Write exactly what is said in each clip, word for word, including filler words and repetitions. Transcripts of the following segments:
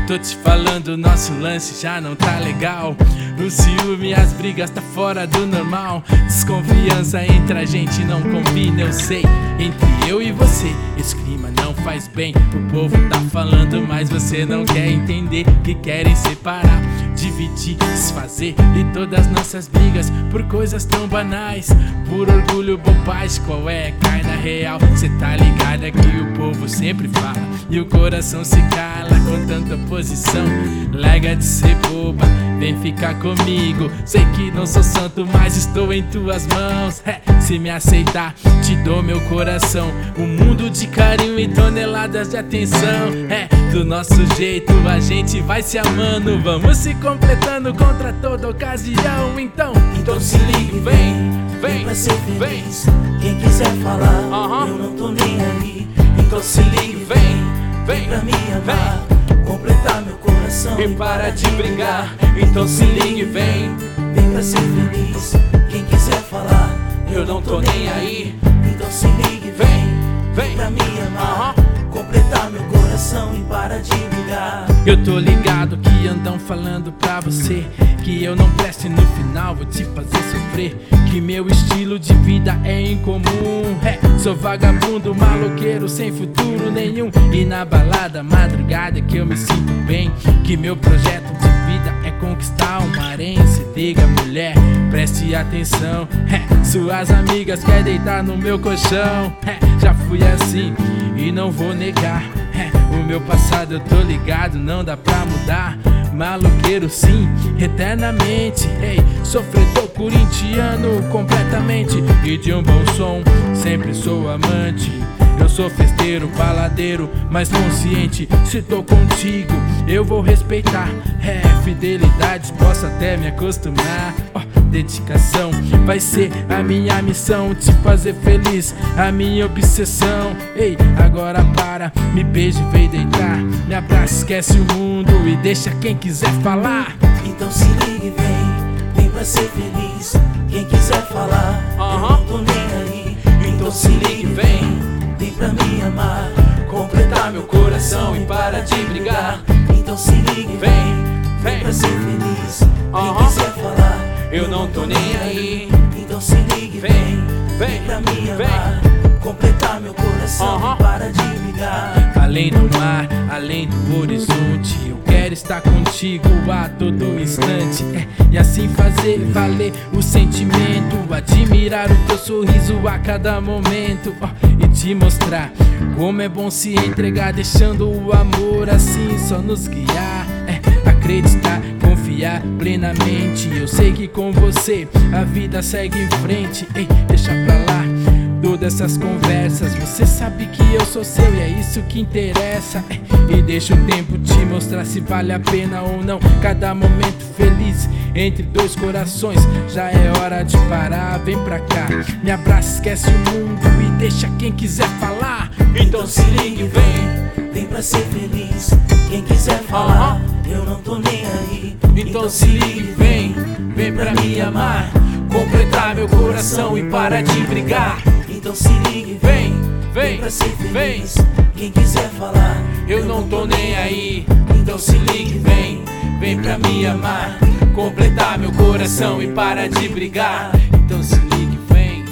tô te falando, nosso lance já não tá legal. O ciúme, as brigas tá fora do normal. Desconfiança entre a gente não combina, eu sei. Entre eu e você, esse clima não faz bem. O povo tá falando, mas você não quer entender. Que querem separar, dividir, desfazer. E todas nossas brigas por coisas tão banais, por orgulho, bobagem, qual é? Cai na real. Cê tá ligado é que o povo sempre fala e o coração se cala com tanta oposição. Larga de ser boba, vem ficar comigo. Sei que não sou santo, mas estou em tuas mãos. É, se me aceitar, te dou meu coração. Um mundo de carinho e toneladas de atenção. É, do nosso jeito a gente vai se amando. Vamos se completando contra toda ocasião. Então, então se ligue, vem, vem, vem, ser vem. Quem quiser falar, uh-huh. eu não tô nem aí. Então se ligue, vem, vem pra me amar, vem. Completar meu coração e para de brigar. Então se ligue, vem, vem pra ser feliz. Quem quiser falar, eu não tô nem aí. Então se ligue, vem, vem pra me amar, uh-huh. Completar meu coração e para de brigar. Eu tô ligado que andam falando pra você que eu não presto e no final vou te fazer sofrer. Que meu estilo de vida é incomum. É, sou vagabundo, maloqueiro, sem futuro nenhum. E na balada, madrugada que eu me sinto bem. Que meu projeto de vida é conquistar uma harém. Se liga, mulher, preste atenção. É, suas amigas querem deitar no meu colchão. É, já fui assim e não vou negar. É, o meu passado eu tô ligado, não dá pra mudar. Maloqueiro sim, eternamente. Ei, sofredor corintiano completamente. E de um bom som, sempre sou amante. Eu sou festeiro, baladeiro, mas consciente. Se tô contigo, eu vou respeitar. É, fidelidade, posso até me acostumar. Oh, dedicação vai ser a minha missão. Te fazer feliz, a minha obsessão. Ei, agora para, me beije, vem deitar. Me abraça, esquece o mundo e deixa quem quiser falar. Então se ligue, vem, vem pra ser feliz. Quem quiser falar, uh-huh. Eu não tô nem aí. Então se ligue, vem, vem pra me amar, completar meu coração e para de brigar. Então se ligue, vem, vem pra ser feliz. Quem uh-huh. quiser falar, eu não tô nem aí. Então se ligue, vem, vem pra me amar, completar meu coração uh-huh. e para de brigar. Além do mar, além do horizonte, eu quero estar contigo a todo instante. É, e assim fazer valer o sentimento, admirar o teu sorriso a cada momento, oh, e te mostrar como é bom se entregar, deixando o amor assim só nos guiar. É, acreditar, confiar plenamente. Eu sei que com você a vida segue em frente. Ei, deixa pra lá todas essas conversas, você sabe que eu sou seu e é isso que interessa. E deixa o tempo te mostrar se vale a pena ou não. Cada momento feliz entre dois corações. Já é hora de parar, vem pra cá, me abraça, esquece o mundo e deixa quem quiser falar. Então se ligue, vem, vem pra ser feliz. Quem quiser falar, uh-huh. eu não tô nem aí. Então se ligue, vem, vem pra me amar, completar meu coração e para de brigar. Então se ligue, vem, vem, vem pra ser feliz. Vem. Quem quiser falar, eu não tô nem aí. Então se ligue, vem, vem pra me amar, completar meu coração e para de brigar. Então se ligue, vem.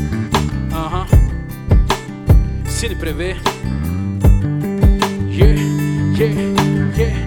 Aham. Uh-huh. Cine Prevê. Yeah, yeah, yeah.